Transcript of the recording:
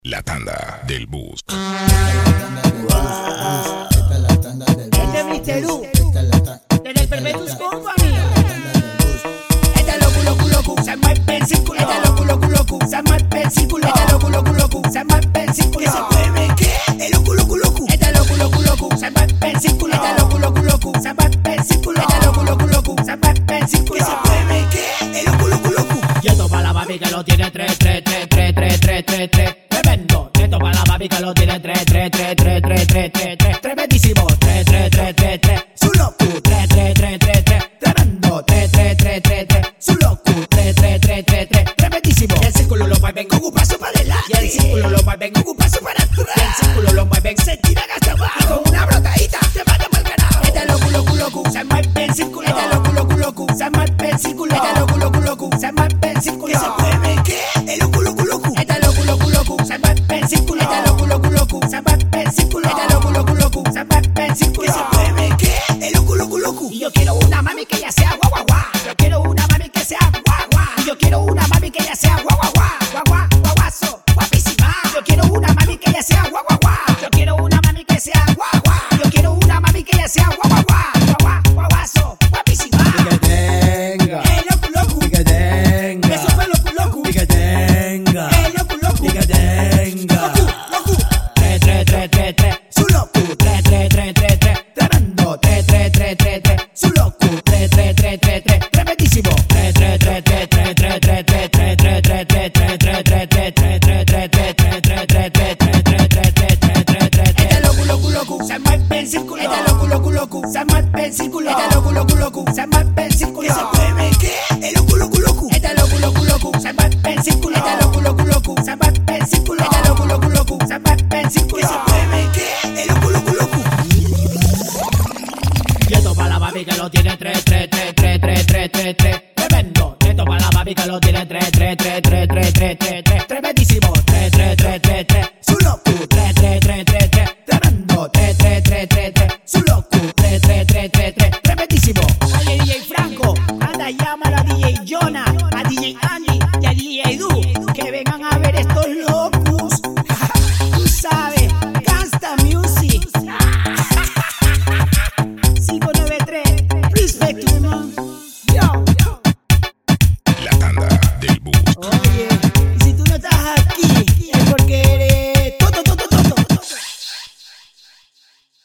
La tanda del bus. Este es Mr. U, desde el Perpetus Company. Este loco, se mueve en círculo. Este loco, se mueve en círculo. Este loco, se mueve en círculo. ¿Que se mueve qué? El loco. Este loco, se mueve en círculo. Este loco, se mueve en círculo. Este loco, se mueve en círculo. ¿Que se mueve qué? El loco. Y esto para la mami que lo tiene 3. Tremendo. Esto para la mami que lo tiene 3. Tremendísimo. 3. Su loco. 3. Tremendo. 3. Su loco. 3. Tremendísimo. Y el círculo lo mueven con un paso para adelante. Y el círculo lo mueven con un paso para atrás. Y el círculo lo mueven, se tiran hasta abajo. Con una brotadita te manda para el carajo. Este loco, se mueve en círculo. Este loco, se mueve en círculo. Este loco, se mueve en círculo. ¿Que se mueve qué? El loco. Este loco, se mueve en círculo. Este loco, se mueve en círculo. Este loco, se mueve en círculo. ¿Que se mueve qué? El loco. Y yo quiero una mami que ya sea guau. Yo quiero una mami que sea guau. Y yo quiero una mami que ya sea guauazo, guapísima. Yo quiero una mami que ya sea guau. Yo quiero una mami que sea guau. Yo quiero una mami que ya sea guauazo, guapísima. Y que tenga, loco. y que tenga, Eso fue loco. y que tenga, Loco. y que tenga. Loco. 3. Su loco. 3. Tremendo. 3. Su loco. 3. Tremendísimo. 3. Este loco, se mueve en círculo. Este loco, se mueve en círculo. Este loco, se mueve en círculo. ¿Que se mueve qué? El loco. Este loco, se mueve en círculo. Este loco, se mueve en círculo. Este loco, se mueve en círculo. ¿Que se mueve qué? El loco. Y esto para la mami que lo tiene 3. Tremendo. Esto para la mami que lo tiene 3. Tremendísimo. 3. Su loco. 3. Tremendo. 3. Su loco. 3. Tremendísimo. Oye, DJ Franco, anda, llámalo a DJ Jonah, a DJ Andy y a DJ Du, que vengan a ver estos locos. Tú sabes, Gangsta Music. 593, respect, man.